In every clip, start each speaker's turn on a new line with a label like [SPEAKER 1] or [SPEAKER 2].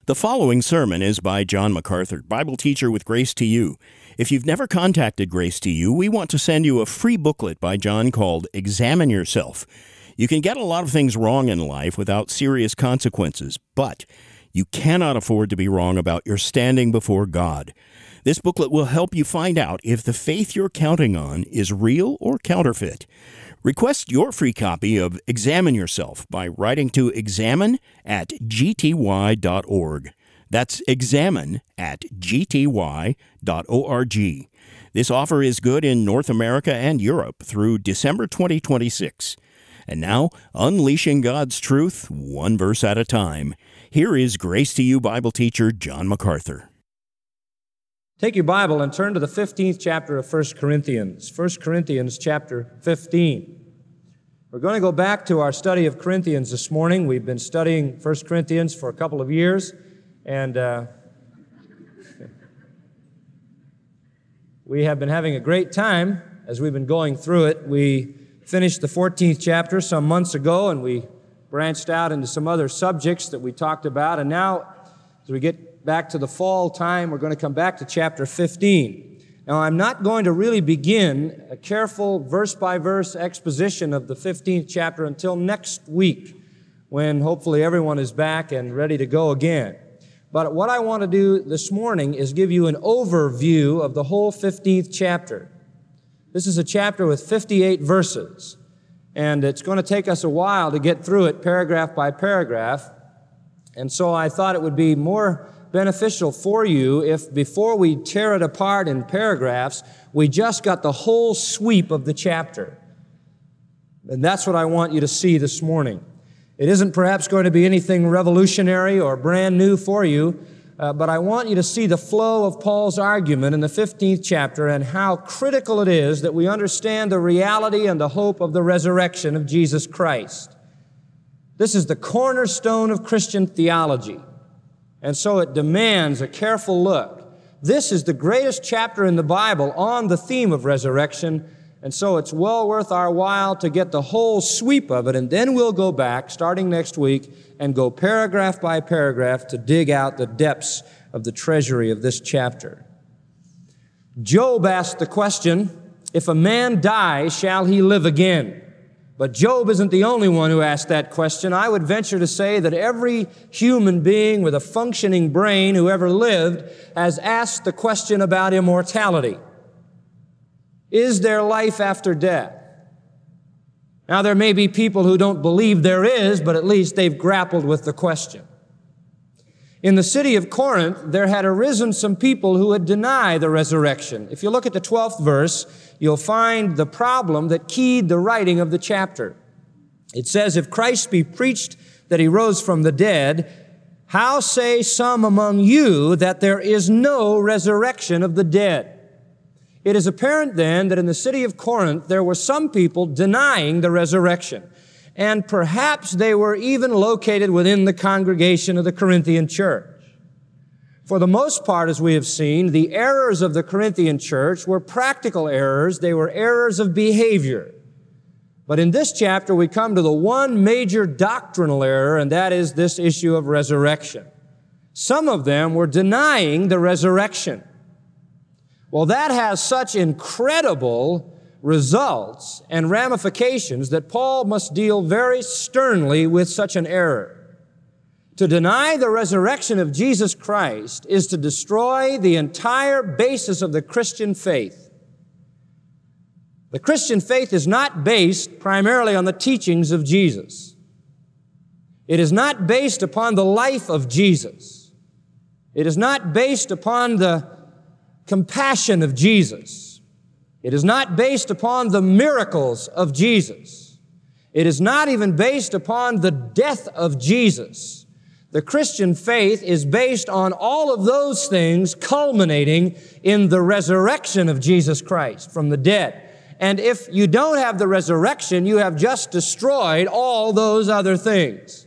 [SPEAKER 1] The following sermon is by John MacArthur, Bible teacher with Grace to You. If you've never contacted Grace to You, we want to send you a free booklet by John called Examine Yourself. You can get a lot of things wrong in life without serious consequences, but you cannot afford to be wrong about your standing before God. This booklet will help you find out if the faith you're counting on is real or counterfeit. Request your free copy of Examine Yourself by writing to examine@gty.org. That's examine@gty.org. This offer is good in North America and Europe through December 2026. And now, unleashing God's truth, one verse at a time. Here is Grace to You Bible teacher John MacArthur.
[SPEAKER 2] Take your Bible and turn to the 15th chapter of 1 Corinthians. 1 Corinthians chapter 15. We're going to go back to our study of Corinthians this morning. We've been studying 1 Corinthians for a couple of years, and we have been having a great time as we've been going through it. We finished the 14th chapter some months ago, and we branched out into some other subjects that we talked about, and now as we get back to the fall time, we're going to come back to chapter 15. Now, I'm not going to really begin a careful verse-by-verse exposition of the 15th chapter until next week, when hopefully everyone is back and ready to go again. But what I want to do this morning is give you an overview of the whole 15th chapter. This is a chapter with 58 verses, and it's going to take us a while to get through it paragraph by paragraph, and so I thought it would be more beneficial for you if before we tear it apart in paragraphs, we just got the whole sweep of the chapter. And that's what I want you to see this morning. It isn't perhaps going to be anything revolutionary or brand new for you, but I want you to see the flow of Paul's argument in the 15th chapter and how critical it is that we understand the reality and the hope of the resurrection of Jesus Christ. This is the cornerstone of Christian theology. And so it demands a careful look. This is the greatest chapter in the Bible on the theme of resurrection, and so it's well worth our while to get the whole sweep of it, and then we'll go back, starting next week, and go paragraph by paragraph to dig out the depths of the treasury of this chapter. Job asked the question, if a man die, shall he live again? But Job isn't the only one who asked that question. I would venture to say that every human being with a functioning brain who ever lived has asked the question about immortality. Is there life after death? Now, there may be people who don't believe there is, but at least they've grappled with the question. In the city of Corinth, there had arisen some people who would deny the resurrection. If you look at the 12th verse, you'll find the problem that keyed the writing of the chapter. It says, if Christ be preached that he rose from the dead, how say some among you that there is no resurrection of the dead? It is apparent then that in the city of Corinth, there were some people denying the resurrection. And perhaps they were even located within the congregation of the Corinthian church. For the most part, as we have seen, the errors of the Corinthian church were practical errors. They were errors of behavior. But in this chapter, we come to the one major doctrinal error, and that is this issue of resurrection. Some of them were denying the resurrection. Well, that has such incredible results and ramifications that Paul must deal very sternly with such an error. To deny the resurrection of Jesus Christ is to destroy the entire basis of the Christian faith. The Christian faith is not based primarily on the teachings of Jesus. It is not based upon the life of Jesus. It is not based upon the compassion of Jesus. It is not based upon the miracles of Jesus. It is not even based upon the death of Jesus. The Christian faith is based on all of those things culminating in the resurrection of Jesus Christ from the dead. And if you don't have the resurrection, you have just destroyed all those other things.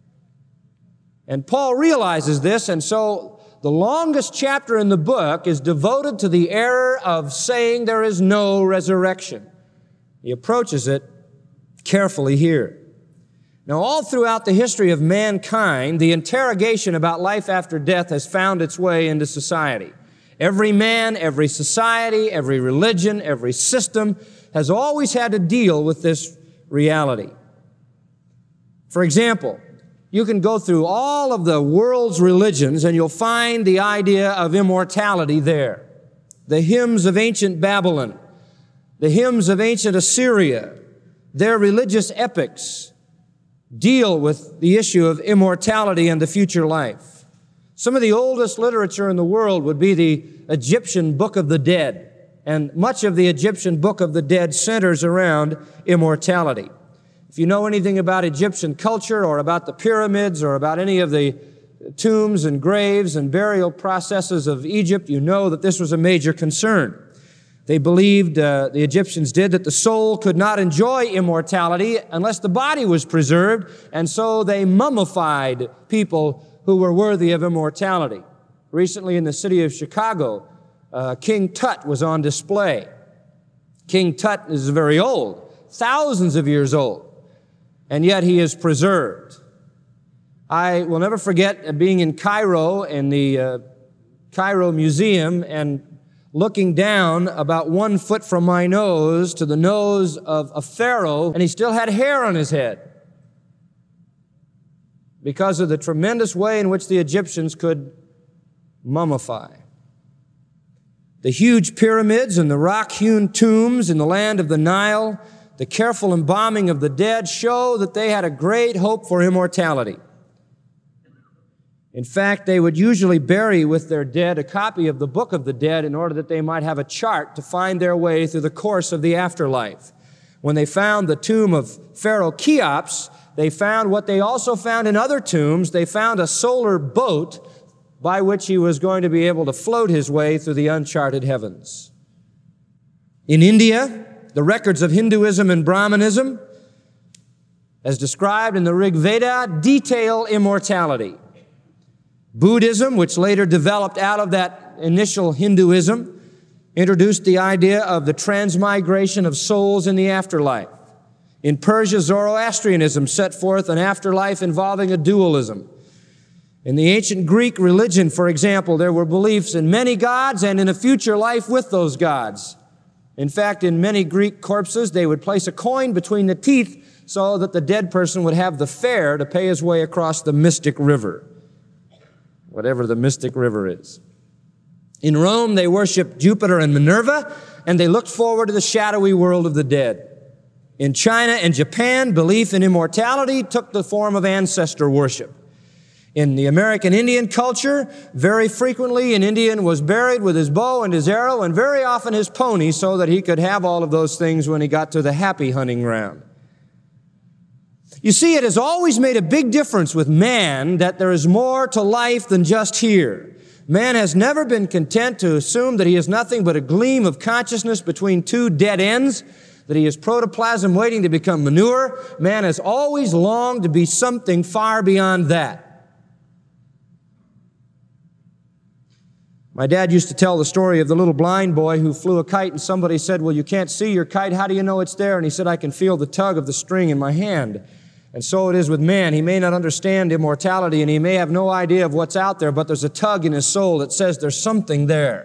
[SPEAKER 2] And Paul realizes this, and so the longest chapter in the book is devoted to the error of saying there is no resurrection. He approaches it carefully here. Now, all throughout the history of mankind, the interrogation about life after death has found its way into society. Every man, every society, every religion, every system has always had to deal with this reality. For example, you can go through all of the world's religions and you'll find the idea of immortality there. The hymns of ancient Babylon, the hymns of ancient Assyria, their religious epics deal with the issue of immortality and the future life. Some of the oldest literature in the world would be the Egyptian Book of the Dead, and much of the Egyptian Book of the Dead centers around immortality. If you know anything about Egyptian culture or about the pyramids or about any of the tombs and graves and burial processes of Egypt, you know that this was a major concern. They believed, the Egyptians did, that the soul could not enjoy immortality unless the body was preserved, and so they mummified people who were worthy of immortality. Recently in the city of Chicago, King Tut was on display. King Tut is very old, thousands of years old, and yet he is preserved. I will never forget being in Cairo, in the Cairo Museum, and looking down about 1 foot from my nose to the nose of a pharaoh, and he still had hair on his head because of the tremendous way in which the Egyptians could mummify. The huge pyramids and the rock-hewn tombs in the land of the Nile, the careful embalming of the dead show that they had a great hope for immortality. In fact, they would usually bury with their dead a copy of the Book of the Dead in order that they might have a chart to find their way through the course of the afterlife. When they found the tomb of Pharaoh Cheops, they found what they also found in other tombs. They found a solar boat by which he was going to be able to float his way through the uncharted heavens. In India, the records of Hinduism and Brahmanism, as described in the Rig Veda, detail immortality. Buddhism, which later developed out of that initial Hinduism, introduced the idea of the transmigration of souls in the afterlife. In Persia, Zoroastrianism set forth an afterlife involving a dualism. In the ancient Greek religion, for example, there were beliefs in many gods and in a future life with those gods. In fact, in many Greek corpses, they would place a coin between the teeth so that the dead person would have the fare to pay his way across the mystic river, whatever the mystic river is. In Rome, they worshiped Jupiter and Minerva, and they looked forward to the shadowy world of the dead. In China and Japan, belief in immortality took the form of ancestor worship. In the American Indian culture, very frequently an Indian was buried with his bow and his arrow and very often his pony so that he could have all of those things when he got to the happy hunting ground. You see, it has always made a big difference with man that there is more to life than just here. Man has never been content to assume that he is nothing but a gleam of consciousness between two dead ends, that he is protoplasm waiting to become manure. Man has always longed to be something far beyond that. My dad used to tell the story of the little blind boy who flew a kite, and somebody said, "Well, you can't see your kite. How do you know it's there?" And he said, "I can feel the tug of the string in my hand." And so it is with man. He may not understand immortality, and he may have no idea of what's out there, but there's a tug in his soul that says there's something there.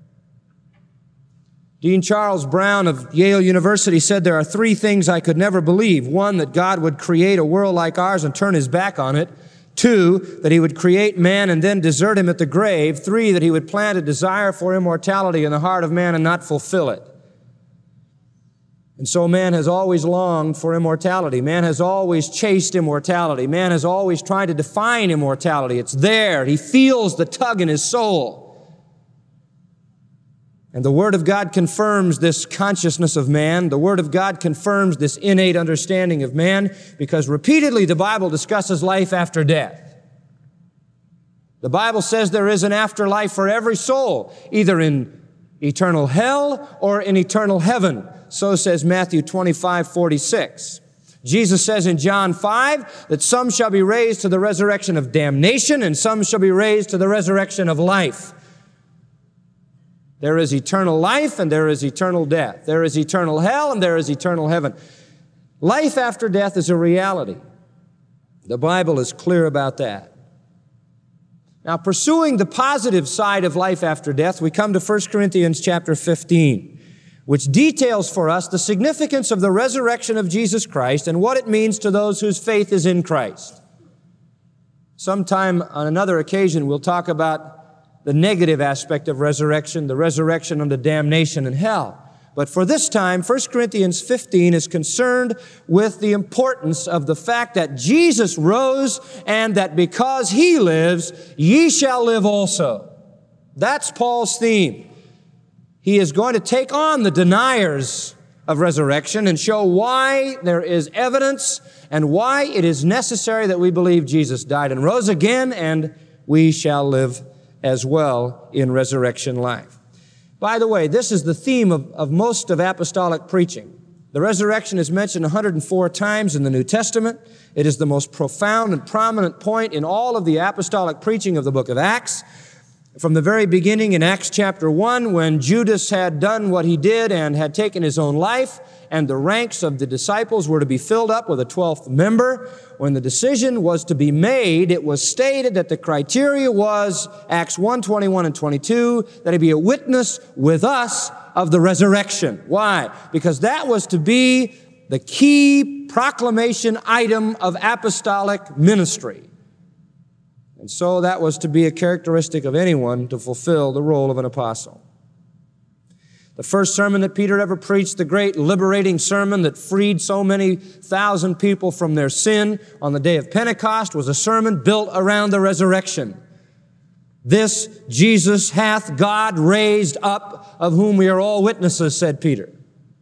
[SPEAKER 2] Dean Charles Brown of Yale University said, "There are 3 things I could never believe. 1, that God would create a world like ours and turn his back on it. 2, that he would create man and then desert him at the grave. 3, that he would plant a desire for immortality in the heart of man and not fulfill it." And so man has always longed for immortality. Man has always chased immortality. Man has always tried to define immortality. It's there. He feels the tug in his soul. And the Word of God confirms this consciousness of man. The Word of God confirms this innate understanding of man because repeatedly the Bible discusses life after death. The Bible says there is an afterlife for every soul, either in eternal hell or in eternal heaven. So says Matthew 25:46. Jesus says in John 5 that some shall be raised to the resurrection of damnation and some shall be raised to the resurrection of life. There is eternal life and there is eternal death. There is eternal hell and there is eternal heaven. Life after death is a reality. The Bible is clear about that. Now, pursuing the positive side of life after death, we come to 1 Corinthians chapter 15, which details for us the significance of the resurrection of Jesus Christ and what it means to those whose faith is in Christ. Sometime on another occasion, we'll talk about the negative aspect of resurrection, the resurrection unto damnation and hell. But for this time, 1 Corinthians 15 is concerned with the importance of the fact that Jesus rose and that because He lives, ye shall live also. That's Paul's theme. He is going to take on the deniers of resurrection and show why there is evidence and why it is necessary that we believe Jesus died and rose again, and we shall live as well in resurrection life. By the way, this is the theme of most of apostolic preaching. The resurrection is mentioned 104 times in the New Testament. It is the most profound and prominent point in all of the apostolic preaching of the book of Acts. From the very beginning in Acts chapter 1, when Judas had done what he did and had taken his own life, and the ranks of the disciples were to be filled up with a 12th member, when the decision was to be made, it was stated that the criteria was, Acts 1, 21 and 22, that he be a witness with us of the resurrection. Why? Because that was to be the key proclamation item of apostolic ministry. And so that was to be a characteristic of anyone to fulfill the role of an apostle. The first sermon that Peter ever preached, the great liberating sermon that freed so many thousand people from their sin on the day of Pentecost, was a sermon built around the resurrection. This Jesus hath God raised up, of whom we are all witnesses, said Peter.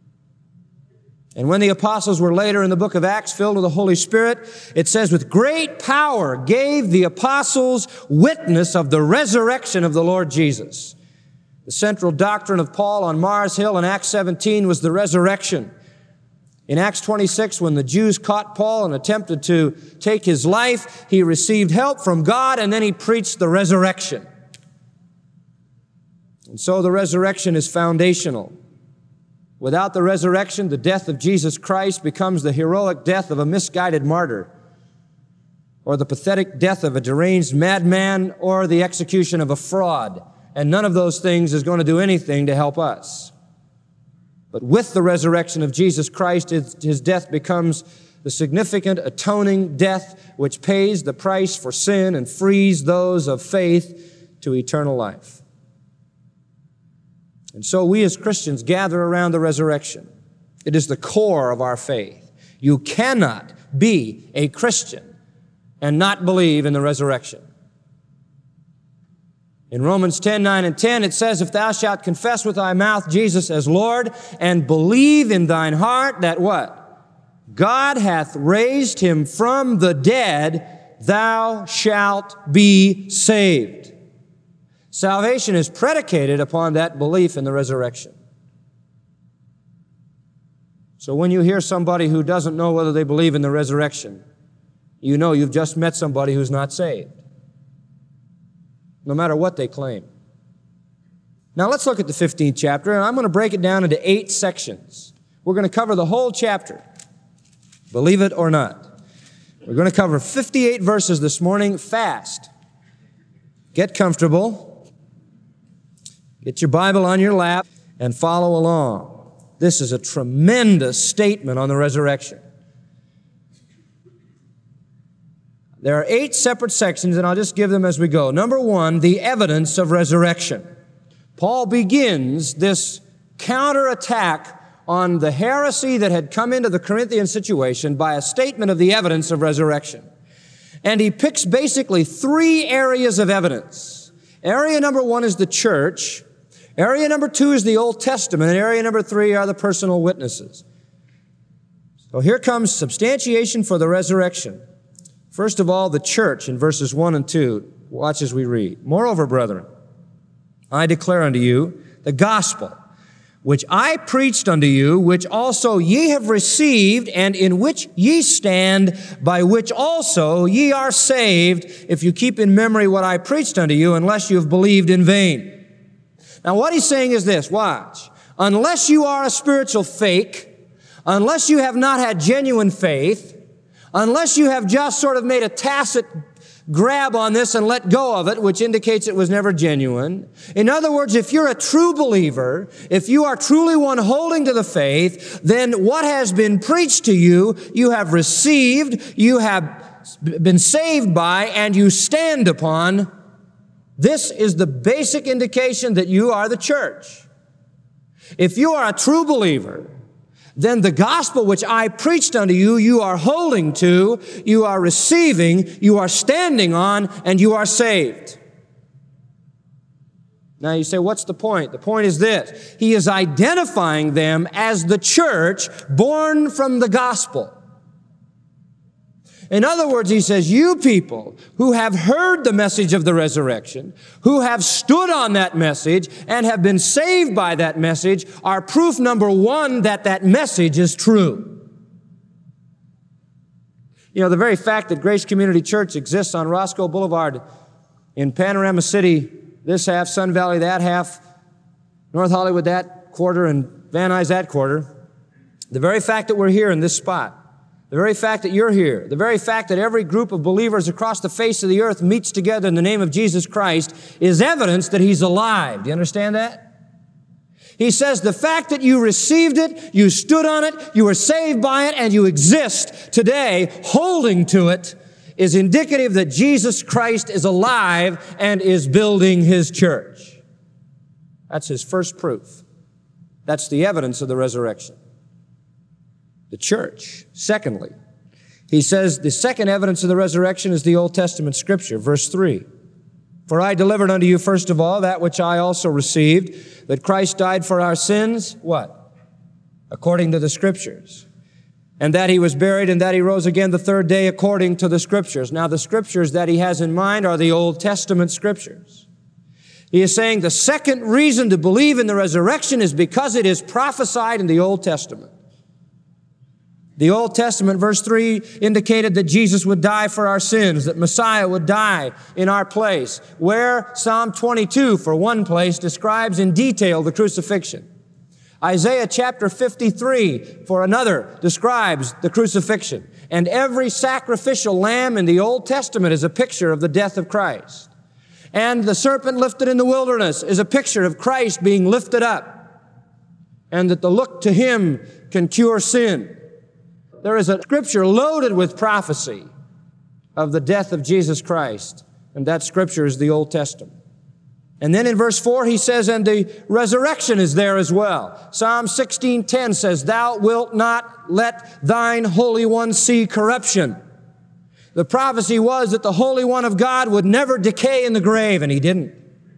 [SPEAKER 2] And when the apostles were later in the book of Acts filled with the Holy Spirit, it says, with great power gave the apostles witness of the resurrection of the Lord Jesus. The central doctrine of Paul on Mars Hill in Acts 17 was the resurrection. In Acts 26, when the Jews caught Paul and attempted to take his life, he received help from God, and then he preached the resurrection. And so the resurrection is foundational. Without the resurrection, the death of Jesus Christ becomes the heroic death of a misguided martyr, or the pathetic death of a deranged madman, or the execution of a fraud. And none of those things is going to do anything to help us. But with the resurrection of Jesus Christ, His death becomes the significant atoning death which pays the price for sin and frees those of faith to eternal life. And so we as Christians gather around the resurrection. It is the core of our faith. You cannot be a Christian and not believe in the resurrection. In Romans 10, 9 and 10, it says, if thou shalt confess with thy mouth Jesus as Lord, and believe in thine heart that what? God hath raised him from the dead, thou shalt be saved. Salvation is predicated upon that belief in the resurrection. So when you hear somebody who doesn't know whether they believe in the resurrection, you know you've just met somebody who's not saved, no matter what they claim. Now let's look at the 15th chapter, and I'm going to break it down into 8 sections. We're going to cover the whole chapter, believe it or not. We're going to cover 58 verses this morning, fast. Get comfortable. Get your Bible on your lap and follow along. This is a tremendous statement on the resurrection. There are 8 separate sections, and I'll just give them as we go. Number 1, the evidence of resurrection. Paul begins this counterattack on the heresy that had come into the Corinthian situation by a statement of the evidence of resurrection. And he picks basically 3 areas of evidence. Area number 1 is the church. Area number 2 is the Old Testament. And area number 3 are the personal witnesses. So here comes substantiation for the resurrection. First of all, the church in verses 1 and 2. Watch as we read. Moreover, brethren, I declare unto you the gospel, which I preached unto you, which also ye have received, and in which ye stand, by which also ye are saved, if you keep in memory what I preached unto you, unless you have believed in vain. Now what he's saying is this, watch. Unless you are a spiritual fake, unless you have not had genuine faith, Unless you have just sort of made a tacit grab on this and let go of it, which indicates it was never genuine. In other words, if you're a true believer, if you are truly one holding to the faith, then what has been preached to you, you have received, you have been saved by, and you stand upon. This is the basic indication that you are the church. If you are a true believer, then the gospel which I preached unto you, you are holding to, you are receiving, you are standing on, and you are saved. Now you say, what's the point? The point is this. He is identifying them as the church born from the gospel. In other words, he says, you people who have heard the message of the resurrection, who have stood on that message and have been saved by that message, are proof number one that that message is true. You know, the very fact that Grace Community Church exists on Roscoe Boulevard in Panorama City, this half, Sun Valley that half, North Hollywood that quarter, and Van Nuys that quarter, the very fact that we're here in this spot, the very fact that you're here, the very fact that every group of believers across the face of the earth meets together in the name of Jesus Christ is evidence that He's alive. Do you understand that? He says the fact that you received it, you stood on it, you were saved by it, and you exist today holding to it is indicative that Jesus Christ is alive and is building His church. That's His first proof. That's the evidence of the resurrection. The church. Secondly, he says the second evidence of the resurrection is the Old Testament Scripture. Verse 3. For I delivered unto you first of all that which I also received, that Christ died for our sins, what? According to the Scriptures. And that He was buried and that He rose again the third day according to the Scriptures. Now the Scriptures that he has in mind are the Old Testament Scriptures. He is saying the second reason to believe in the resurrection is because it is prophesied in the Old Testament. The Old Testament, verse 3, indicated that Jesus would die for our sins, that Messiah would die in our place, where Psalm 22, for one place, describes in detail the crucifixion. Isaiah chapter 53, for another, describes the crucifixion. And every sacrificial lamb in the Old Testament is a picture of the death of Christ. And the serpent lifted in the wilderness is a picture of Christ being lifted up, and that the look to Him can cure sin. There is a Scripture loaded with prophecy of the death of Jesus Christ, and that Scripture is the Old Testament. And then in verse 4 he says, and the resurrection is there as well. Psalm 16:10 says, thou wilt not let thine Holy One see corruption. The prophecy was that the Holy One of God would never decay in the grave, and He didn't.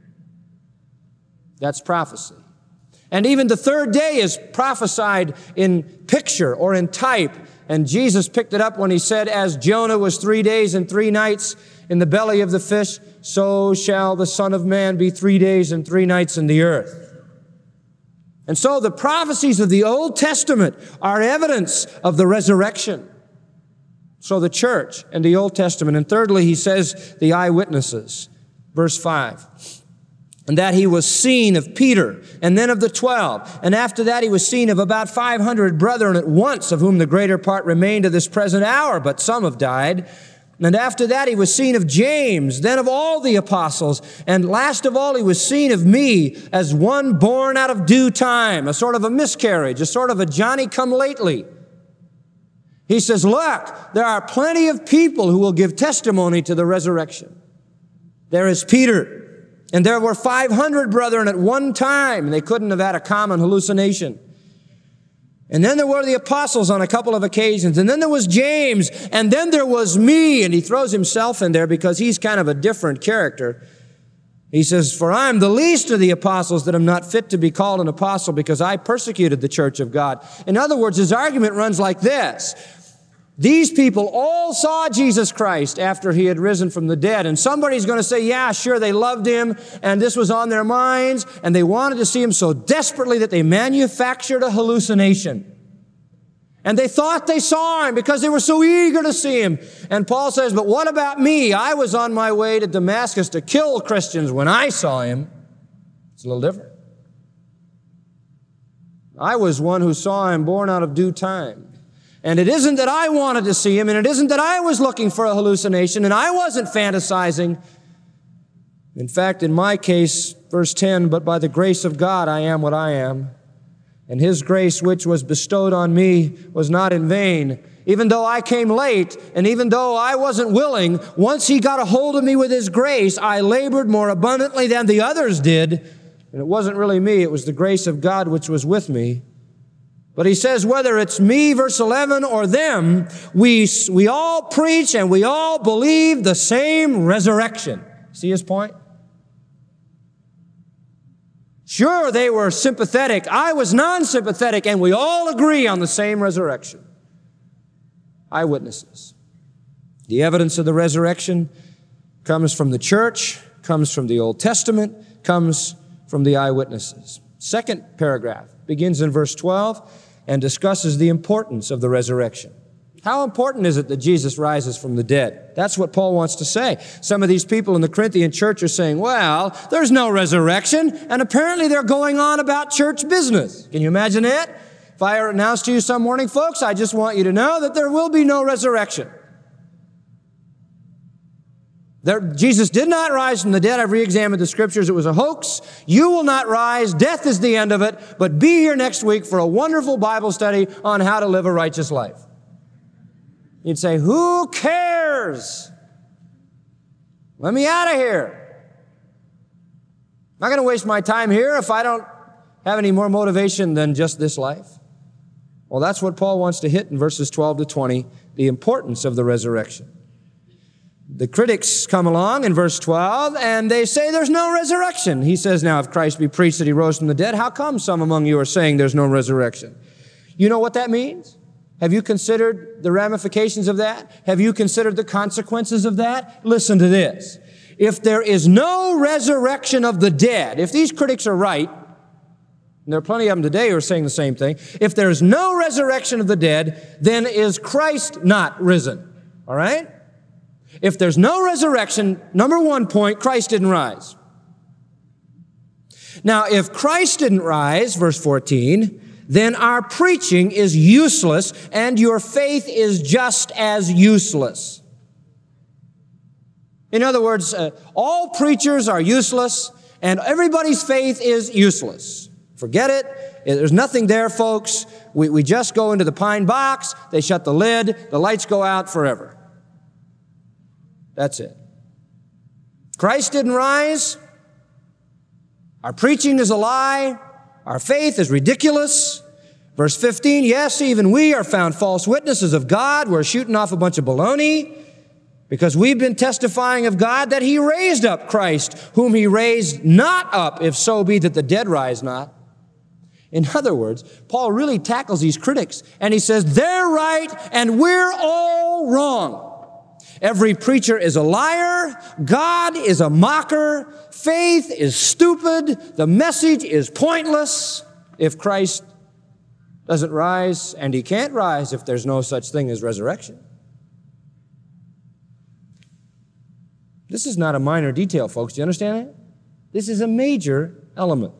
[SPEAKER 2] That's prophecy. And even the third day is prophesied in picture or in type. And Jesus picked it up when He said, as Jonah was 3 days and 3 nights in the belly of the fish, so shall the Son of Man be 3 days and 3 nights in the earth. And so the prophecies of the Old Testament are evidence of the resurrection. So the church and the Old Testament. And thirdly, he says the eyewitnesses. Verse 5. And that He was seen of Peter, and then of the 12. And after that He was seen of about 500 brethren at once, of whom the greater part remain to this present hour, but some have died. And after that He was seen of James, then of all the apostles. And last of all He was seen of me, as one born out of due time, a sort of a miscarriage, a sort of a Johnny-come-lately. He says, look, there are plenty of people who will give testimony to the resurrection. There is Peter. And there were 500 brethren at one time, and they couldn't have had a common hallucination. And then there were the apostles on a couple of occasions. And then there was James. And then there was me. And he throws himself in there because he's kind of a different character. He says, for I am the least of the apostles that am not fit to be called an apostle because I persecuted the church of God. In other words, his argument runs like this. These people all saw Jesus Christ after He had risen from the dead. And somebody's going to say, yeah, sure, they loved Him, and this was on their minds, and they wanted to see Him so desperately that they manufactured a hallucination. And they thought they saw Him because they were so eager to see Him. And Paul says, but what about me? I was on my way to Damascus to kill Christians when I saw Him. It's a little different. I was one who saw Him born out of due time. And it isn't that I wanted to see him, and it isn't that I was looking for a hallucination, and I wasn't fantasizing. In fact, in my case, verse 10, but by the grace of God I am what I am. And his grace which was bestowed on me was not in vain. Even though I came late, and even though I wasn't willing, once he got a hold of me with his grace, I labored more abundantly than the others did. And it wasn't really me, it was the grace of God which was with me. But he says, whether it's me, verse 11, or them, we all preach and we all believe the same resurrection. See his point? Sure, they were sympathetic. I was non-sympathetic, and we all agree on the same resurrection. Eyewitnesses. The evidence of the resurrection comes from the church, comes from the Old Testament, comes from the eyewitnesses. Second paragraph begins in verse 12 and discusses the importance of the resurrection. How important is it that Jesus rises from the dead? That's what Paul wants to say. Some of these people in the Corinthian church are saying, well, there's no resurrection, and apparently they're going on about church business. Can you imagine that? If I announce to you some morning, folks, I just want you to know that there will be no resurrection. Jesus did not rise from the dead. I've re-examined the scriptures. It was a hoax. You will not rise. Death is the end of it. But be here next week for a wonderful Bible study on how to live a righteous life. You'd say, who cares? Let me out of here. I'm not going to waste my time here if I don't have any more motivation than just this life. Well, that's what Paul wants to hit in verses 12 to 20, the importance of the resurrection. The critics come along in verse 12, and they say there's no resurrection. He says, now, if Christ be preached that he rose from the dead, how come some among you are saying there's no resurrection? You know what that means? Have you considered the ramifications of that? Have you considered the consequences of that? Listen to this. If there is no resurrection of the dead, if these critics are right, and there are plenty of them today who are saying the same thing, if there is no resurrection of the dead, then is Christ not risen? All right? If there's no resurrection, number one point, Christ didn't rise. Now, if Christ didn't rise, verse 14, then our preaching is useless and your faith is just as useless. In other words, all preachers are useless and everybody's faith is useless. Forget it. There's nothing there, folks. We just go into the pine box, they shut the lid, the lights go out forever. That's it. Christ didn't rise. Our preaching is a lie. Our faith is ridiculous. Verse 15, yes, even we are found false witnesses of God. We're shooting off a bunch of baloney because we've been testifying of God that he raised up Christ, whom he raised not up, if so be that the dead rise not. In other words, Paul really tackles these critics, and he says, they're right and we're all wrong. Every preacher is a liar. God is a mocker. Faith is stupid. The message is pointless if Christ doesn't rise, and he can't rise if there's no such thing as resurrection. This is not a minor detail, folks. Do you understand that? This is a major element.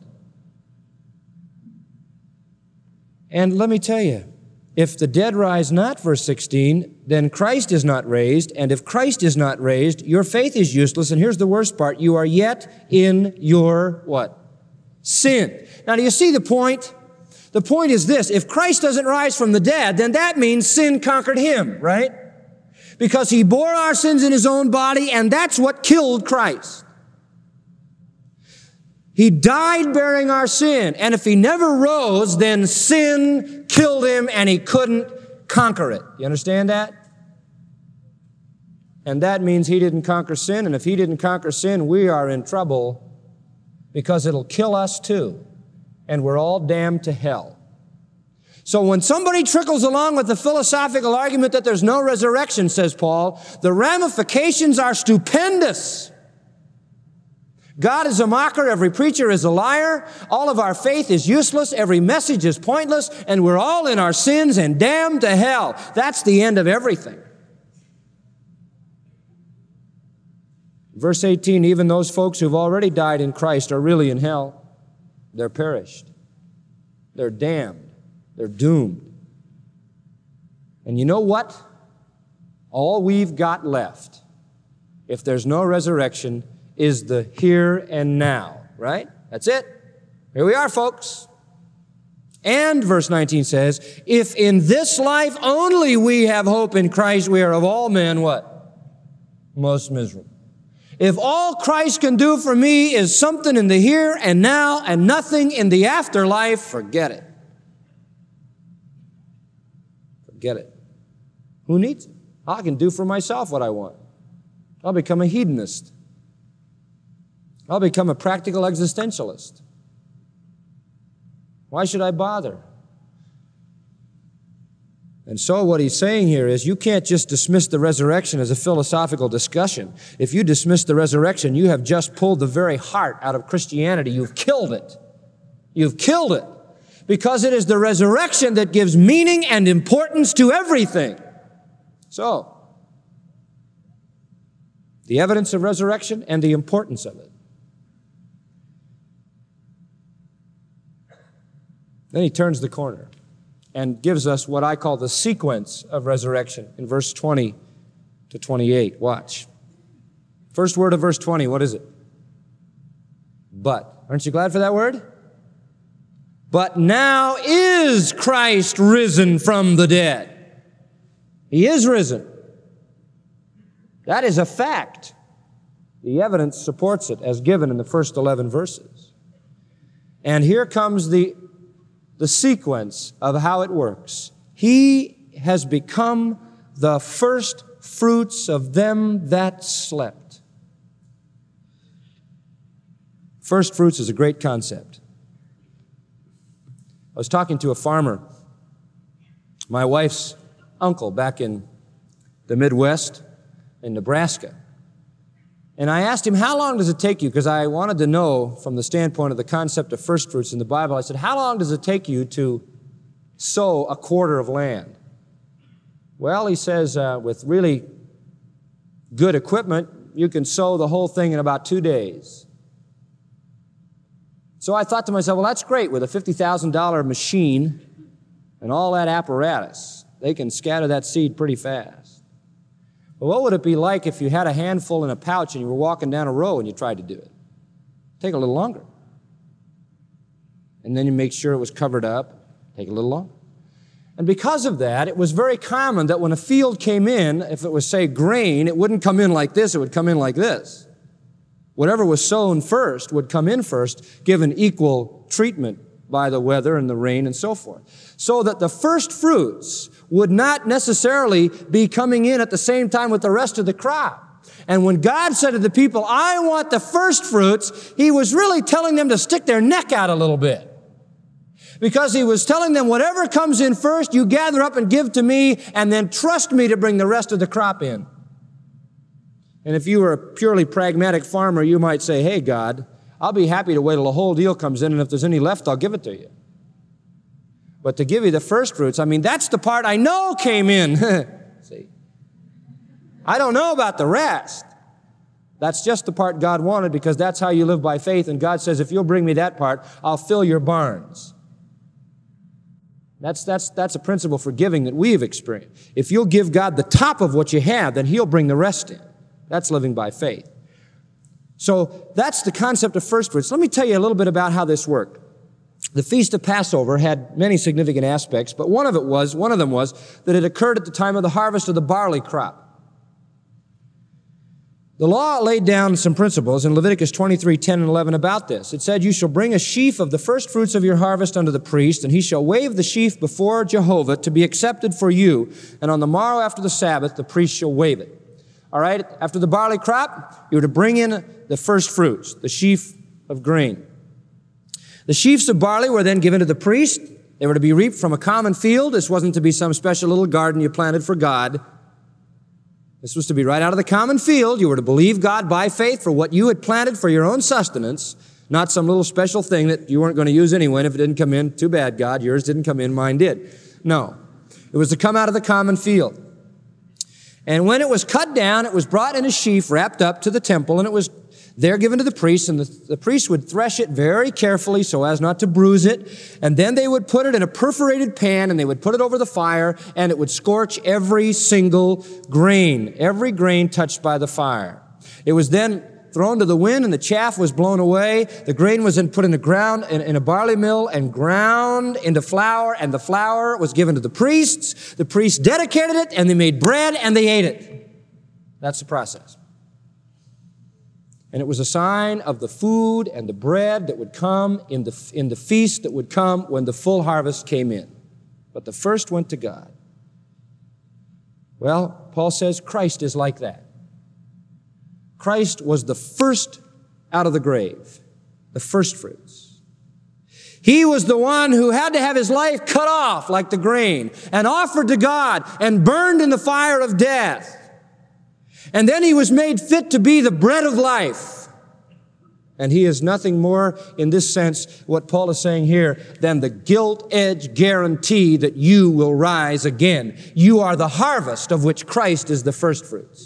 [SPEAKER 2] And let me tell you, if the dead rise not, verse 16, then Christ is not raised, and if Christ is not raised, your faith is useless, and here's the worst part, you are yet in your, what? Sin. Now, do you see the point? The point is this, if Christ doesn't rise from the dead, then that means sin conquered him, right? Because he bore our sins in his own body, and that's what killed Christ. He died bearing our sin, and if he never rose, then sin killed him and he couldn't conquer it. You understand that? And that means he didn't conquer sin, and if he didn't conquer sin, we are in trouble because it'll kill us too, and we're all damned to hell. So when somebody trickles along with the philosophical argument that there's no resurrection, says Paul, the ramifications are stupendous. God is a mocker, every preacher is a liar, all of our faith is useless, every message is pointless, and we're all in our sins and damned to hell. That's the end of everything. Verse 18, even those folks who've already died in Christ are really in hell. They're perished. They're damned. They're doomed. And you know what? All we've got left, if there's no resurrection, is the here and now, right? That's it. Here we are, folks. And verse 19 says, if in this life only we have hope in Christ, we are of all men, what? Most miserable. If all Christ can do for me is something in the here and now and nothing in the afterlife, forget it. Forget it. Who needs it? I can do for myself what I want. I'll become a hedonist. I'll become a practical existentialist. Why should I bother? And so what he's saying here is you can't just dismiss the resurrection as a philosophical discussion. If you dismiss the resurrection, you have just pulled the very heart out of Christianity. You've killed it. You've killed it. Because it is the resurrection that gives meaning and importance to everything. So, the evidence of resurrection and the importance of it. Then he turns the corner and gives us what I call the sequence of resurrection in verse 20 to 28. Watch. First word of verse 20, what is it? But. Aren't you glad for that word? But now is Christ risen from the dead. He is risen. That is a fact. The evidence supports it as given in the first 11 verses. And here comes the sequence of how it works. He has become the first fruits of them that slept. First fruits is a great concept. I was talking to a farmer, my wife's uncle back in the Midwest in Nebraska. And I asked him, how long does it take you? Because I wanted to know from the standpoint of the concept of first fruits in the Bible. I said, how long does it take you to sow a quarter of land? Well, he says, with really good equipment, you can sow the whole thing in about 2 days. So I thought to myself, well, that's great. With a $50,000 machine and all that apparatus, they can scatter that seed pretty fast. But what would it be like if you had a handful in a pouch and you were walking down a row and you tried to do it? Take a little longer. And then you make sure it was covered up. Take a little longer. And because of that, it was very common that when a field came in, if it was, say, grain, it wouldn't come in like this, it would come in like this. Whatever was sown first would come in first, given equal treatment by the weather and the rain and so forth. So that the first fruits would not necessarily be coming in at the same time with the rest of the crop. And when God said to the people, I want the first fruits, he was really telling them to stick their neck out a little bit. Because he was telling them, whatever comes in first, you gather up and give to me, and then trust me to bring the rest of the crop in. And if you were a purely pragmatic farmer, you might say, hey, God, I'll be happy to wait till the whole deal comes in, and if there's any left, I'll give it to you. But to give you the first fruits, I mean, that's the part I know came in. See? I don't know about the rest. That's just the part God wanted, because that's how you live by faith. And God says, if you'll bring me that part, I'll fill your barns. That's a principle for giving that we have experienced. If you'll give God the top of what you have, then he'll bring the rest in. That's living by faith. So that's the concept of first fruits. Let me tell you a little bit about how this worked. The Feast of Passover had many significant aspects, but one of them was that it occurred at the time of the harvest of the barley crop. The law laid down some principles in Leviticus 23:10 and 11 about this. It said, you shall bring a sheaf of the first fruits of your harvest unto the priest, and he shall wave the sheaf before Jehovah to be accepted for you. And on the morrow after the Sabbath, the priest shall wave it. All right, after the barley crop, you were to bring in the first fruits, the sheaf of grain. The sheaves of barley were then given to the priest. They were to be reaped from a common field. This wasn't to be some special little garden you planted for God. This was to be right out of the common field. You were to believe God by faith for what you had planted for your own sustenance, not some little special thing that you weren't going to use anyway. And if it didn't come in, too bad, God. Yours didn't come in, mine did. No. It was to come out of the common field. And when it was cut down, it was brought in a sheaf wrapped up to the temple, and it was They're given to the priest, and the priest would thresh it very carefully so as not to bruise it. And then they would put it in a perforated pan, and they would put it over the fire, and it would scorch every single grain touched by the fire. It was then thrown to the wind, and the chaff was blown away. The grain was then put in the ground in a barley mill and ground into flour, and the flour was given to the priests. The priests dedicated it, and they made bread, and they ate it. That's the process. And it was a sign of the food and the bread that would come in the feast that would come when the full harvest came in. But the first went to God. Well, Paul says Christ is like that. Christ was the first out of the grave, the first fruits. He was the one who had to have his life cut off like the grain and offered to God and burned in the fire of death. And then he was made fit to be the bread of life. And he is nothing more in this sense, what Paul is saying here, than the gilt-edged guarantee that you will rise again. You are the harvest of which Christ is the first fruits.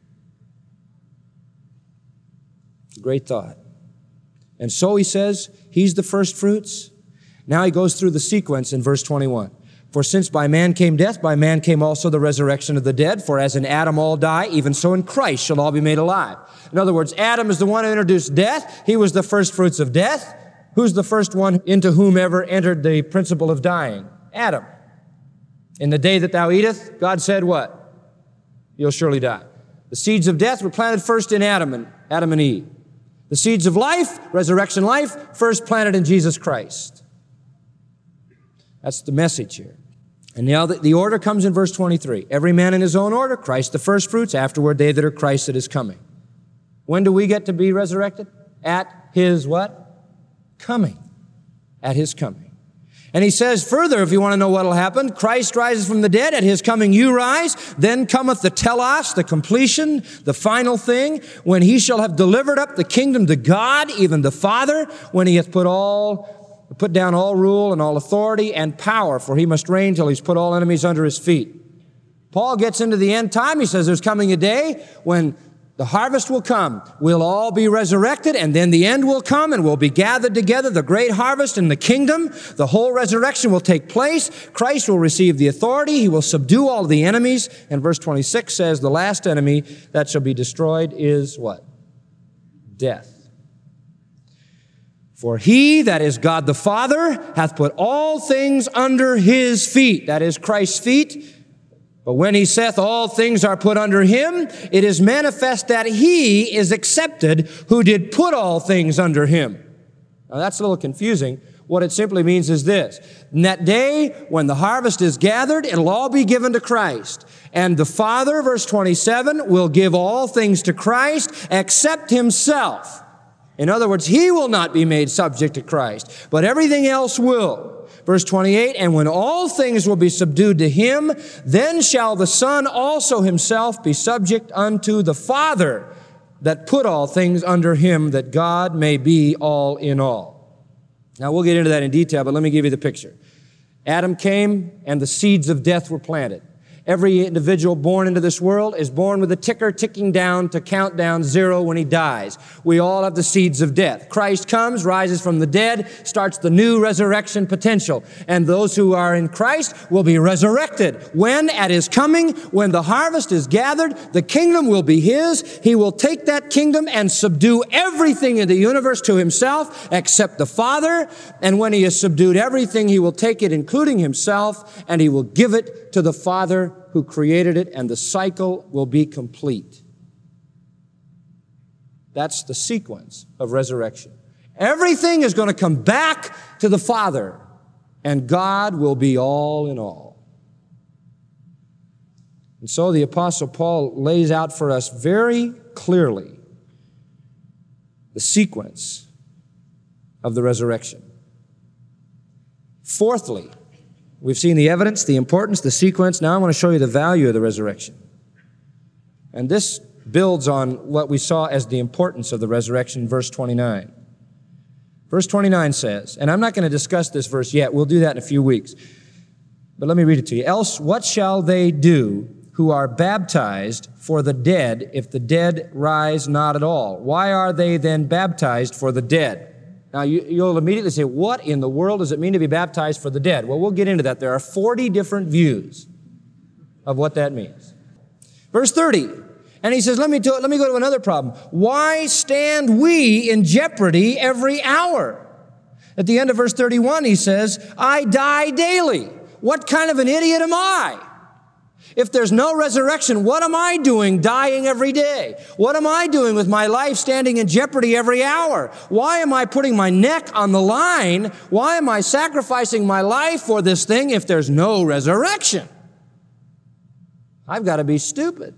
[SPEAKER 2] Great thought. And so he says, he's the first fruits. Now he goes through the sequence in verse 21. For since by man came death, by man came also the resurrection of the dead. For as in Adam all die, even so in Christ shall all be made alive. In other words, Adam is the one who introduced death. He was the first fruits of death. Who's the first one into whomever entered the principle of dying? Adam. In the day that thou eatest, God said what? You'll surely die. The seeds of death were planted first in Adam and Eve. The seeds of life, resurrection life, first planted in Jesus Christ. That's the message here. And now the order comes in verse 23. Every man in his own order, Christ the first fruits, afterward they that are Christ that is coming. When do we get to be resurrected? At his what? Coming. At his coming. And he says further, if you want to know what will happen, Christ rises from the dead, at his coming you rise, then cometh the telos, the completion, the final thing, when he shall have delivered up the kingdom to God, even the Father, when he hath put down all rule and all authority and power, for he must reign till he's put all enemies under his feet. Paul gets into the end time. He says there's coming a day when the harvest will come. We'll all be resurrected, and then the end will come, and we'll be gathered together, the great harvest in the kingdom. The whole resurrection will take place. Christ will receive the authority. He will subdue all the enemies. And verse 26 says the last enemy that shall be destroyed is what? Death. For he, that is God the Father, hath put all things under his feet. That is Christ's feet. But when he saith all things are put under him, it is manifest that he is accepted who did put all things under him. Now that's a little confusing. What it simply means is this. In that day, when the harvest is gathered, it'll all be given to Christ. And the Father, verse 27, will give all things to Christ except himself. In other words, he will not be made subject to Christ, but everything else will. Verse 28, and when all things will be subdued to him, then shall the Son also himself be subject unto the Father that put all things under him, that God may be all in all. Now we'll get into that in detail, but let me give you the picture. Adam came and the seeds of death were planted. Every individual born into this world is born with a ticker ticking down to count down 0 when he dies. We all have the seeds of death. Christ comes, rises from the dead, starts the new resurrection potential. And those who are in Christ will be resurrected. When? At his coming, when the harvest is gathered, the kingdom will be his. He will take that kingdom and subdue everything in the universe to himself except the Father. And when he has subdued everything, he will take it, including himself, and he will give it to the Father who created it, and the cycle will be complete. That's the sequence of resurrection. Everything is going to come back to the Father, and God will be all in all. And so the Apostle Paul lays out for us very clearly the sequence of the resurrection. Fourthly, we've seen the evidence, the importance, the sequence. Now I want to show you the value of the resurrection. And this builds on what we saw as the importance of the resurrection, verse 29. Verse 29 says, and I'm not going to discuss this verse yet. We'll do that in a few weeks. But let me read it to you. Else what shall they do who are baptized for the dead if the dead rise not at all. Why are they then baptized for the dead? Now, you'll immediately say, what in the world does it mean to be baptized for the dead? Well, we'll get into that. There are 40 different views of what that means. Verse 30, and he says, let me go to another problem. Why stand we in jeopardy every hour? At the end of verse 31, he says, I die daily. What kind of an idiot am I? If there's no resurrection, what am I doing dying every day? What am I doing with my life standing in jeopardy every hour? Why am I putting my neck on the line? Why am I sacrificing my life for this thing if there's no resurrection? I've got to be stupid.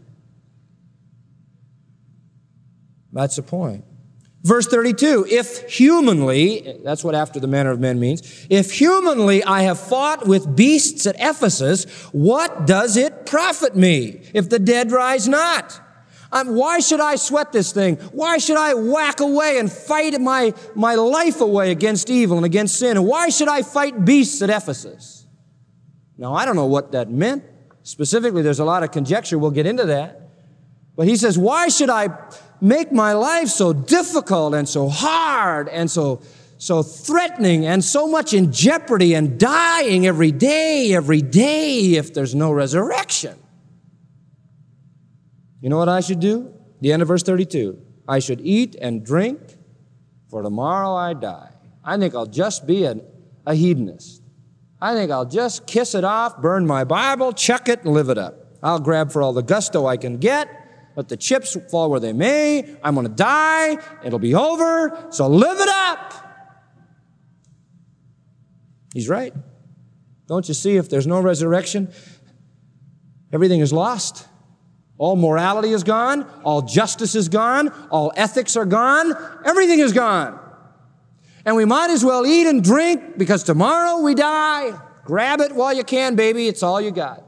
[SPEAKER 2] That's the point. Verse 32, if humanly, that's what after the manner of men means, if humanly I have fought with beasts at Ephesus, what does it profit me if the dead rise not? Why should I sweat this thing? Why should I whack away and fight my life away against evil and against sin? And why should I fight beasts at Ephesus? Now, I don't know what that meant. Specifically, there's a lot of conjecture. We'll get into that. But he says, why should I make my life so difficult and so hard and so threatening and so much in jeopardy and dying every day if there's no resurrection? You know what I should do? The end of verse 32. I should eat and drink, for tomorrow I die. I think I'll just be a hedonist. I think I'll just kiss it off, burn my Bible, chuck it, and live it up. I'll grab for all the gusto I can get. Let the chips fall where they may. I'm going to die. It'll be over. So live it up. He's right. Don't you see, if there's no resurrection, everything is lost. All morality is gone. All justice is gone. All ethics are gone. Everything is gone. And we might as well eat and drink because tomorrow we die. Grab it while you can, baby. It's all you got.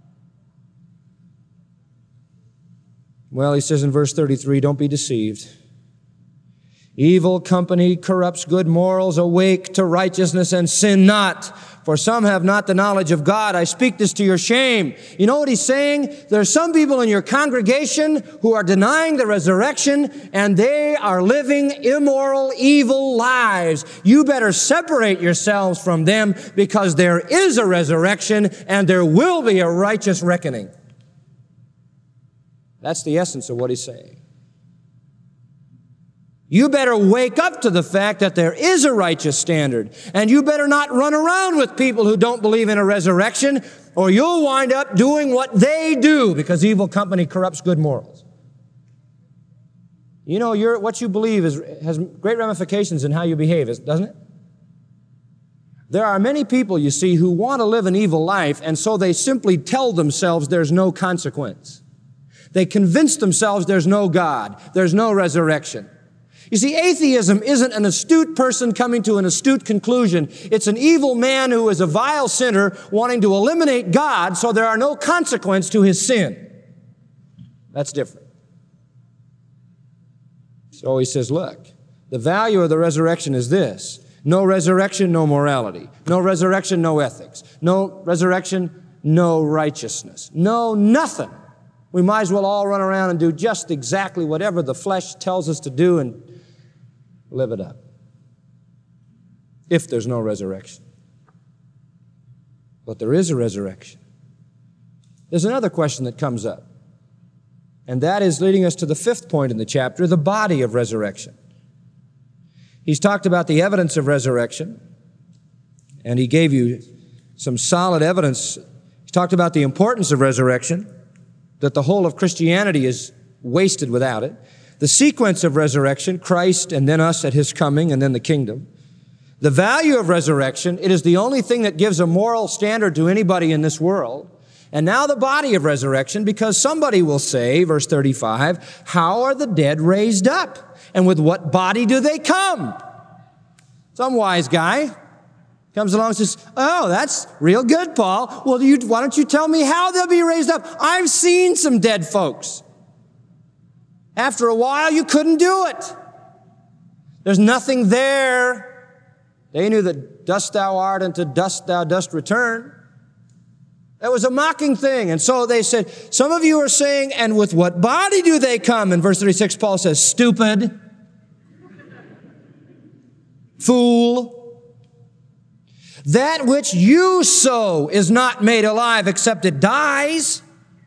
[SPEAKER 2] Well, he says in verse 33, don't be deceived. Evil company corrupts good morals. Awake to righteousness and sin not. For some have not the knowledge of God. I speak this to your shame. You know what he's saying? There are some people in your congregation who are denying the resurrection, and they are living immoral, evil lives. You better separate yourselves from them, because there is a resurrection and there will be a righteous reckoning. That's the essence of what he's saying. You better wake up to the fact that there is a righteous standard, and you better not run around with people who don't believe in a resurrection, or you'll wind up doing what they do, because evil company corrupts good morals. You know, what you believe has great ramifications in how you behave, doesn't it? There are many people, you see, who want to live an evil life, and so they simply tell themselves there's no consequence. They convince themselves there's no God, there's no resurrection. You see, atheism isn't an astute person coming to an astute conclusion. It's an evil man who is a vile sinner wanting to eliminate God so there are no consequence to his sin. That's different. So he says, look, the value of the resurrection is this. No resurrection, no morality. No resurrection, no ethics. No resurrection, no righteousness. No nothing. We might as well all run around and do just exactly whatever the flesh tells us to do and live it up. If there's no resurrection. But there is a resurrection. There's another question that comes up. And that is leading us to the fifth point in the chapter, the body of resurrection. He's talked about the evidence of resurrection, and he gave you some solid evidence. He talked about the importance of resurrection, that the whole of Christianity is wasted without it. The sequence of resurrection, Christ and then us at his coming and then the kingdom. The value of resurrection, it is the only thing that gives a moral standard to anybody in this world. And now the body of resurrection, because somebody will say, verse 35, how are the dead raised up? And with what body do they come? Some wise guy comes along and says, oh, that's real good, Paul. Well, why don't you tell me how they'll be raised up? I've seen some dead folks. After a while, you couldn't do it. There's nothing there. They knew that dust thou art, and to dust thou dost return. That was a mocking thing. And so they said, some of you are saying, and with what body do they come? In verse 36, Paul says, stupid, fool. That which you sow is not made alive except it dies.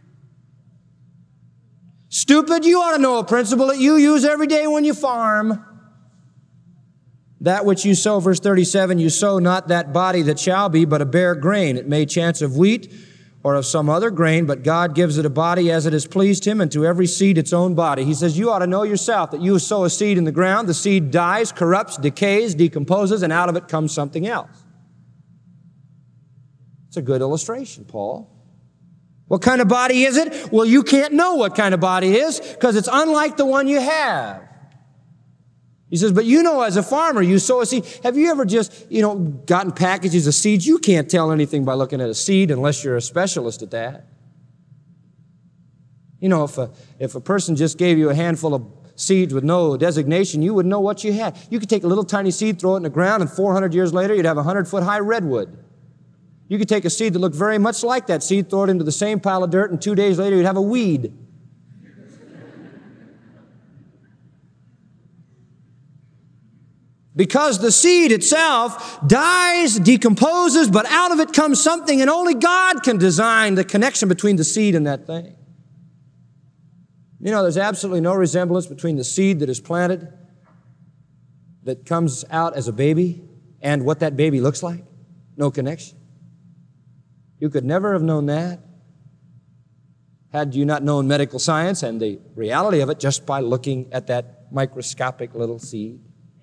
[SPEAKER 2] Stupid, you ought to know a principle that you use every day when you farm. That which you sow, verse 37, you sow not that body that shall be, but a bare grain. It may chance of wheat or of some other grain, but God gives it a body as it has pleased him, and to every seed its own body. He says, you ought to know yourself that you sow a seed in the ground, the seed dies, corrupts, decays, decomposes, and out of it comes something else. It's a good illustration, Paul. What kind of body is it? Well, you can't know what kind of body it is because it's unlike the one you have. He says, but you know, as a farmer, you sow a seed. Have you ever just, gotten packages of seeds? You can't tell anything by looking at a seed unless you're a specialist at that. If a person just gave you a handful of seeds with no designation, you wouldn't know what you had. You could take a little tiny seed, throw it in the ground, and 400 years later, you'd have a 100-foot-high redwood. You could take a seed that looked very much like that seed, throw it into the same pile of dirt, and 2 days later, you'd have a weed. Because the seed itself dies, decomposes, but out of it comes something, and only God can design the connection between the seed and that thing. There's absolutely no resemblance between the seed that is planted, that comes out as a baby, and what that baby looks like. No connection. You could never have known that had you not known medical science and the reality of it just by looking at that microscopic little seed.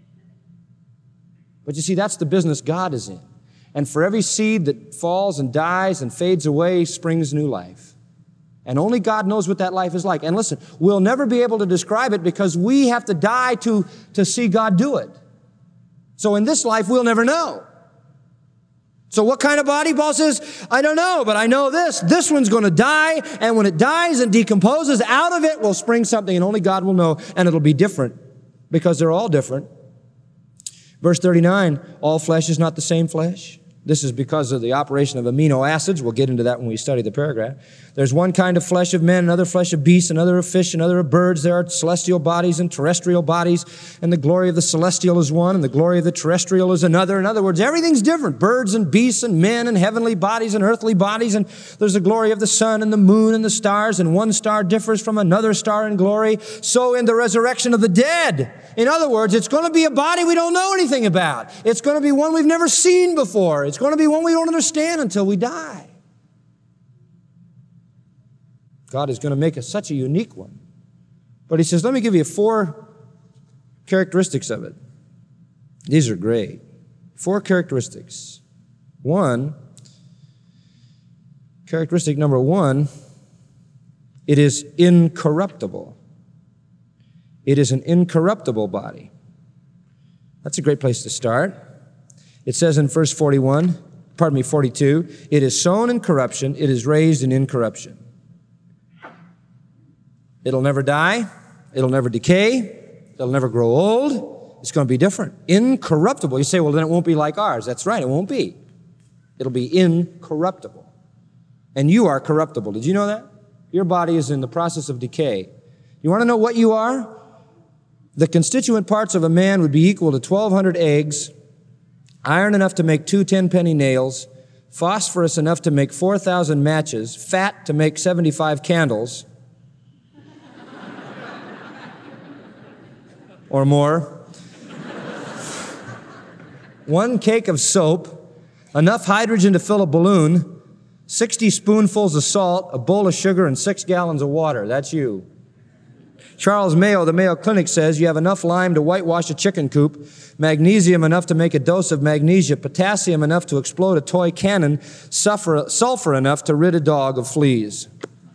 [SPEAKER 2] But you see, that's the business God is in. And for every seed that falls and dies and fades away, springs new life. And only God knows what that life is like. And listen, we'll never be able to describe it because we have to die to see God do it. So in this life, we'll never know. So what kind of body? Paul says, I don't know, but I know this. This one's going to die, and when it dies and decomposes, out of it will spring something, and only God will know, and it'll be different because they're all different. Verse 39, all flesh is not the same flesh. This is because of the operation of amino acids. We'll get into that when we study the paragraph. There's one kind of flesh of men, another flesh of beasts, another of fish, another of birds. There are celestial bodies and terrestrial bodies, and the glory of the celestial is one, and the glory of the terrestrial is another. In other words, everything's different. Birds and beasts and men and heavenly bodies and earthly bodies, and there's the glory of the sun and the moon and the stars, and one star differs from another star in glory. So in the resurrection of the dead. In other words, it's going to be a body we don't know anything about. It's going to be one we've never seen before. It's going to be one we don't understand until we die. God is going to make us such a unique one. But he says, let me give you 4 characteristics of it. These are great. 4 characteristics. Characteristic number 1, it is incorruptible. It is an incorruptible body. That's a great place to start. It says in verse 42, it is sown in corruption, it is raised in incorruption. It'll never die, it'll never decay, it'll never grow old. It's going to be different. Incorruptible. You say, well, then it won't be like ours. That's right, it won't be. It'll be incorruptible. And you are corruptible. Did you know that? Your body is in the process of decay. You want to know what you are? The constituent parts of a man would be equal to 1,200 eggs, iron enough to make 2 10-penny nails, phosphorus enough to make 4,000 matches, fat to make 75 candles, or more, 1 cake of soap, enough hydrogen to fill a balloon, 60 spoonfuls of salt, a bowl of sugar, and 6 gallons of water. That's you. Charles Mayo, the Mayo Clinic, says you have enough lime to whitewash a chicken coop, magnesium enough to make a dose of magnesia, potassium enough to explode a toy cannon, sulfur enough to rid a dog of fleas.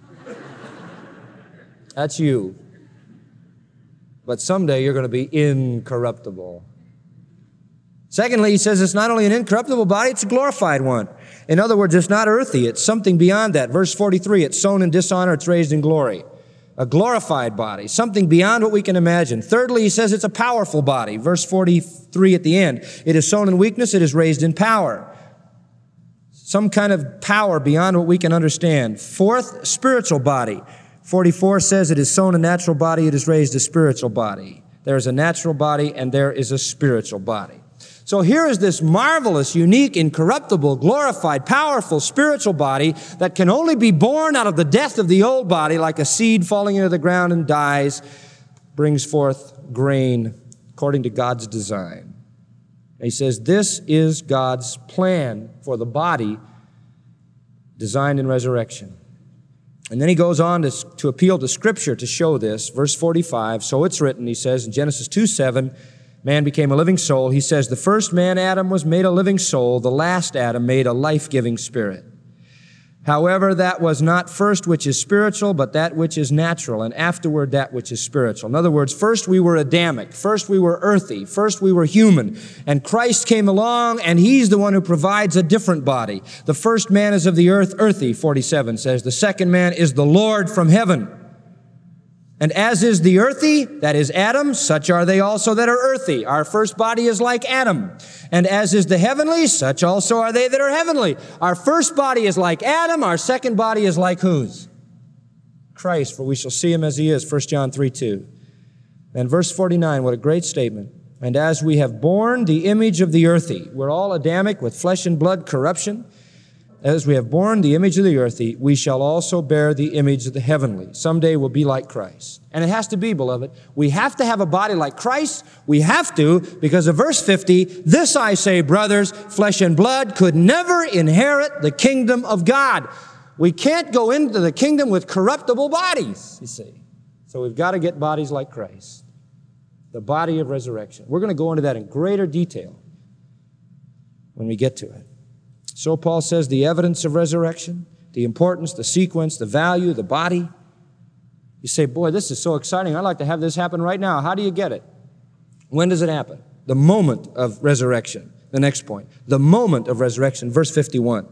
[SPEAKER 2] That's you. But someday you're going to be incorruptible. Secondly, he says it's not only an incorruptible body, it's a glorified one. In other words, it's not earthy, it's something beyond that. Verse 43, it's sown in dishonor, it's raised in glory. A glorified body, something beyond what we can imagine. Thirdly, he says it's a powerful body. Verse 43 at the end, it is sown in weakness, it is raised in power. some kind of power beyond what we can understand. Fourth, spiritual body. 44 says it is sown a natural body, it is raised a spiritual body. There is a natural body and there is a spiritual body. So here is this marvelous, unique, incorruptible, glorified, powerful spiritual body that can only be born out of the death of the old body, like a seed falling into the ground and dies, brings forth grain according to God's design. And he says this is God's plan for the body designed in resurrection. And then he goes on to appeal to Scripture to show this. Verse 45, so it's written, he says in Genesis 2:7, man became a living soul. He says, the first man, Adam, was made a living soul. The last Adam made a life-giving spirit. However, that was not first which is spiritual, but that which is natural, and afterward that which is spiritual. In other words, first we were Adamic, first we were earthy, first we were human, and Christ came along, and He's the one who provides a different body. The first man is of the earth, earthy, 47 says. The second man is the Lord from heaven. And as is the earthy, that is Adam, such are they also that are earthy. Our first body is like Adam. And as is the heavenly, such also are they that are heavenly. Our first body is like Adam. Our second body is like whose? Christ, for we shall see Him as He is, 1 John 3:2. And verse 49, what a great statement. And as we have borne the image of the earthy, we're all Adamic with flesh and blood corruption. As we have borne the image of the earthy, we shall also bear the image of the heavenly. Someday we'll be like Christ. And it has to be, beloved. We have to have a body like Christ. We have to, because of verse 50, this I say, brothers, flesh and blood could never inherit the kingdom of God. We can't go into the kingdom with corruptible bodies, you see. So we've got to get bodies like Christ. The body of resurrection. We're going to go into that in greater detail when we get to it. So Paul says the evidence of resurrection, the importance, the sequence, the value, the body. You say, boy, this is so exciting. I'd like to have this happen right now. How do you get it? When does it happen? The moment of resurrection. The next point. The moment of resurrection. Verse 51.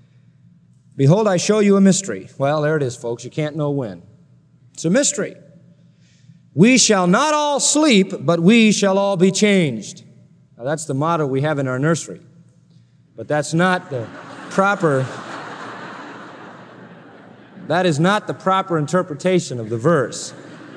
[SPEAKER 2] Behold, I show you a mystery. Well, there it is, folks. You can't know when. It's a mystery. We shall not all sleep, but we shall all be changed. Now, that's the motto we have in our nursery. But that's not the proper, that is not the proper interpretation of the verse.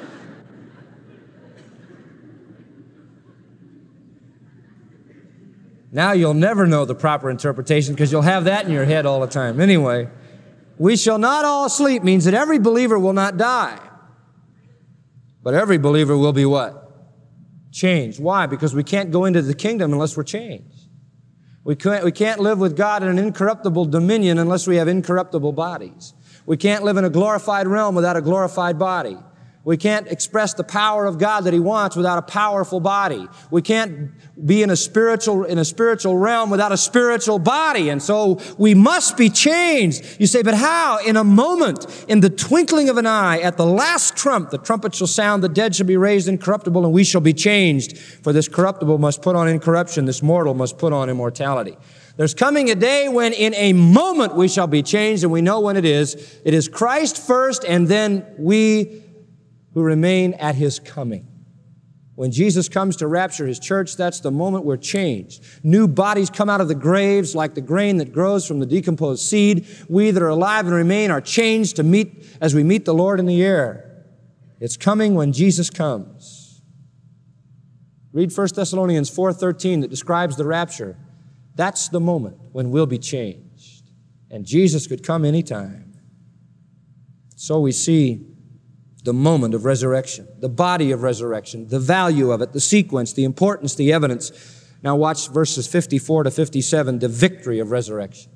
[SPEAKER 2] Now you'll never know the proper interpretation because you'll have that in your head all the time. Anyway, we shall not all sleep means that every believer will not die. But every believer will be what? Changed. Why? Because we can't go into the kingdom unless we're changed. We can't live with God in an incorruptible dominion unless we have incorruptible bodies. We can't live in a glorified realm without a glorified body. We can't express the power of God that He wants without a powerful body. We can't be in a spiritual realm without a spiritual body. And so we must be changed. You say, but how? In a moment, in the twinkling of an eye, at the last trump, the trumpet shall sound, the dead shall be raised incorruptible, and we shall be changed. For this corruptible must put on incorruption, this mortal must put on immortality. There's coming a day when in a moment we shall be changed, and we know when it is. It is Christ first, and then we who remain at His coming. When Jesus comes to rapture His church, that's the moment we're changed. New bodies come out of the graves like the grain that grows from the decomposed seed. We that are alive and remain are changed to meet as we meet the Lord in the air. It's coming when Jesus comes. Read 1 Thessalonians 4:13 that describes the rapture. That's the moment when we'll be changed. And Jesus could come anytime. So we see the moment of resurrection, the body of resurrection, the value of it, the sequence, the importance, the evidence. Now watch verses 54 to 57, the victory of resurrection.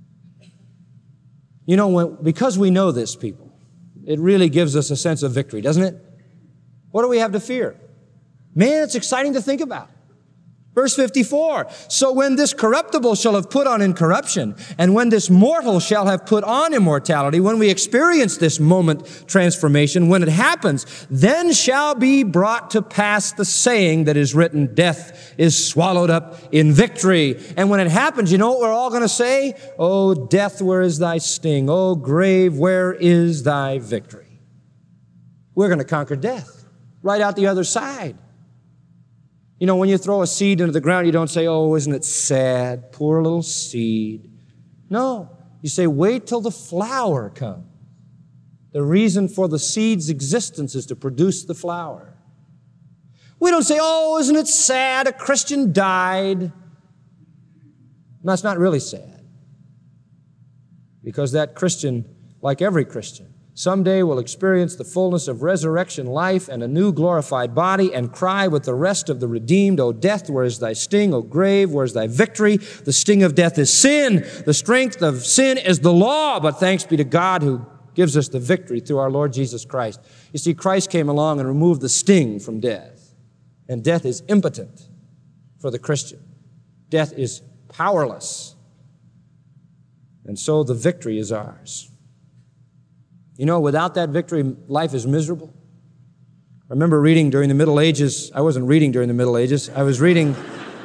[SPEAKER 2] You know, because we know this, people, it really gives us a sense of victory, doesn't it? What do we have to fear? Man, it's exciting to think about. Verse 54, so when this corruptible shall have put on incorruption, and when this mortal shall have put on immortality, when we experience this moment transformation, when it happens, then shall be brought to pass the saying that is written, death is swallowed up in victory. And when it happens, you know what we're all going to say? Oh, death, where is thy sting? Oh, grave, where is thy victory? We're going to conquer death right out the other side. You know, when you throw a seed into the ground, you don't say, oh, isn't it sad? Poor little seed. No. You say, wait till the flower comes. The reason for the seed's existence is to produce the flower. We don't say, oh, isn't it sad? A Christian died. And that's not really sad. Because that Christian, like every Christian, someday will experience the fullness of resurrection life and a new glorified body and cry with the rest of the redeemed, O death, where is thy sting? O grave, where is thy victory? The sting of death is sin. The strength of sin is the law. But thanks be to God who gives us the victory through our Lord Jesus Christ. You see, Christ came along and removed the sting from death. And death is impotent for the Christian. Death is powerless. And so the victory is ours. You know, without that victory, life is miserable. I remember reading during the Middle Ages. I wasn't reading during the Middle Ages. I was reading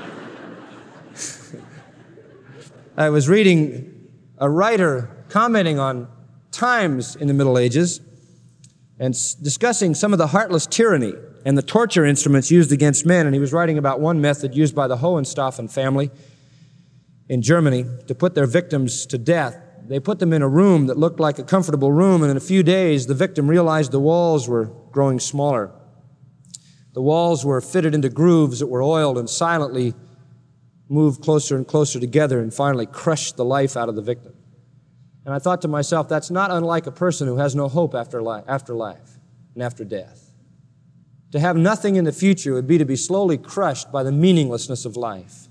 [SPEAKER 2] a writer commenting on times in the Middle Ages and discussing some of the heartless tyranny and the torture instruments used against men. And he was writing about one method used by the Hohenstaufen family in Germany to put their victims to death. They put them in a room that looked like a comfortable room, and in a few days, the victim realized the walls were growing smaller. The walls were fitted into grooves that were oiled and silently moved closer and closer together and finally crushed the life out of the victim. And I thought to myself, that's not unlike a person who has no hope after life and after death. To have nothing in the future would be to be slowly crushed by the meaninglessness of life.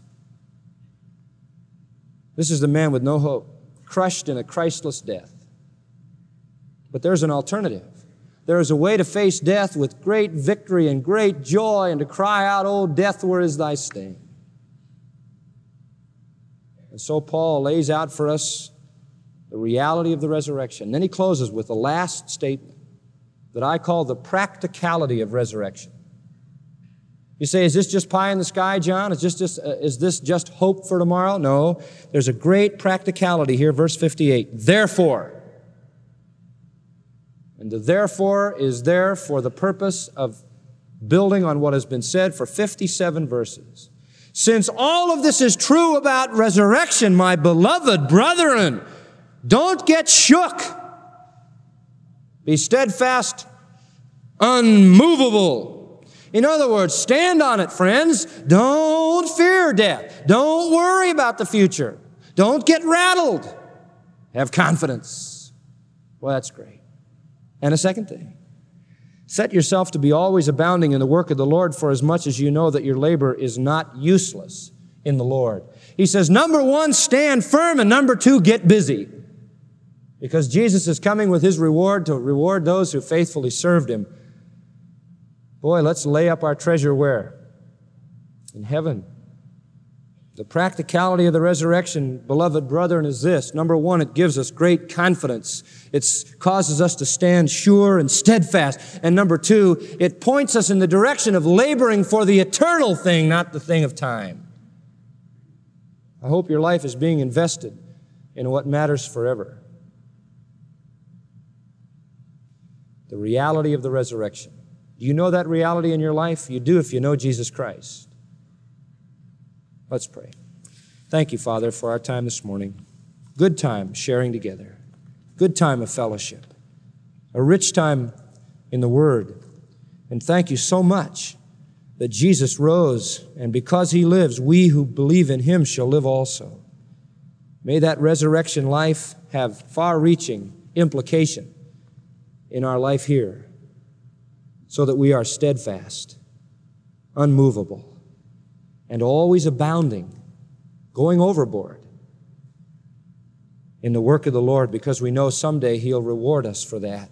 [SPEAKER 2] This is the man with no hope, crushed in a Christless death. But there's an alternative. There is a way to face death with great victory and great joy and to cry out, "O death, where is thy sting?" And so Paul lays out for us the reality of the resurrection. Then he closes with the last statement that I call the practicality of resurrection. You say, is this just pie in the sky, John? Is this just hope for tomorrow? No. There's a great practicality here, verse 58. Therefore. And the therefore is there for the purpose of building on what has been said for 57 verses. Since all of this is true about resurrection, my beloved brethren, don't get shook. Be steadfast, unmovable. In other words, stand on it, friends. Don't fear death. Don't worry about the future. Don't get rattled. Have confidence. Well, that's great. And a second thing, set yourself to be always abounding in the work of the Lord, for as much as you know that your labor is not useless in the Lord. He says, number one, stand firm, and number two, get busy. Because Jesus is coming with His reward to reward those who faithfully served Him. Boy, let's lay up our treasure where? In heaven. The practicality of the resurrection, beloved brethren, is this. Number one, it gives us great confidence. It causes us to stand sure and steadfast. And number two, it points us in the direction of laboring for the eternal thing, not the thing of time. I hope your life is being invested in what matters forever. The reality of the resurrection. Do you know that reality in your life? You do if you know Jesus Christ. Let's pray. Thank you, Father, for our time this morning. Good time sharing together. Good time of fellowship. A rich time in the Word. And thank you so much that Jesus rose, and because He lives, we who believe in Him shall live also. May that resurrection life have far-reaching implication in our life here, so that we are steadfast, unmovable, and always abounding, going overboard in the work of the Lord, because we know someday He'll reward us for that.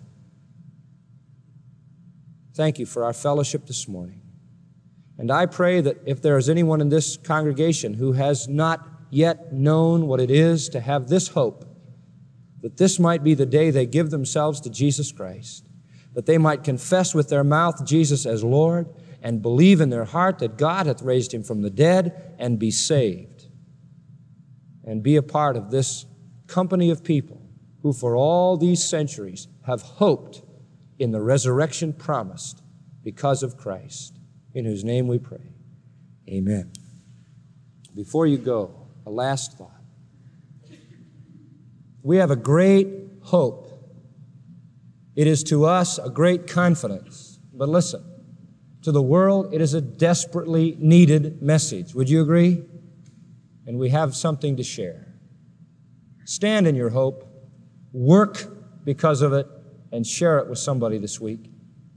[SPEAKER 2] Thank you for our fellowship this morning. And I pray that if there is anyone in this congregation who has not yet known what it is to have this hope, that this might be the day they give themselves to Jesus Christ, that they might confess with their mouth Jesus as Lord and believe in their heart that God hath raised Him from the dead and be saved, and be a part of this company of people who for all these centuries have hoped in the resurrection promised because of Christ, in whose name we pray. Amen. Before you go, a last thought. we have a great hope. It is to us a great confidence. But listen, to the world, it is a desperately needed message. Would you agree? And we have something to share. Stand in your hope, work because of it, and share it with somebody this week.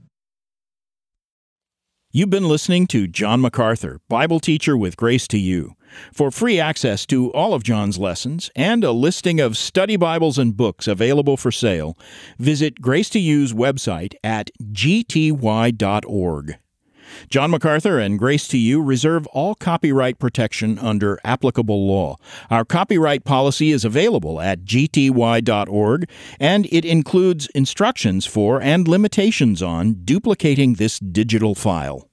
[SPEAKER 1] You've been listening to John MacArthur, Bible teacher with Grace to You. For free access to all of John's lessons and a listing of study Bibles and books available for sale, visit Grace to You's website at gty.org. John MacArthur and Grace to You reserve all copyright protection under applicable law. Our copyright policy is available at gty.org, and it includes instructions for and limitations on duplicating this digital file.